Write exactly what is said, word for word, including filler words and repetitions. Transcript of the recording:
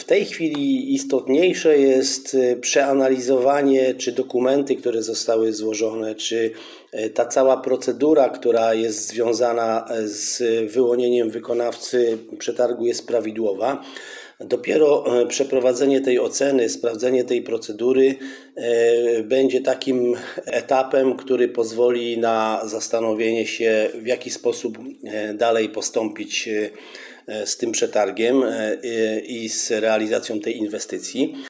tej chwili istotniejsze jest przeanalizowanie, czy dokumenty, które zostały złożone, czy ta cała procedura, która jest związana z wyłonieniem wykonawcy przetargu jest prawidłowa. Dopiero przeprowadzenie tej oceny, sprawdzenie tej procedury będzie takim etapem, który pozwoli na zastanowienie się, w jaki sposób dalej postąpić z tym przetargiem i z realizacją tej inwestycji.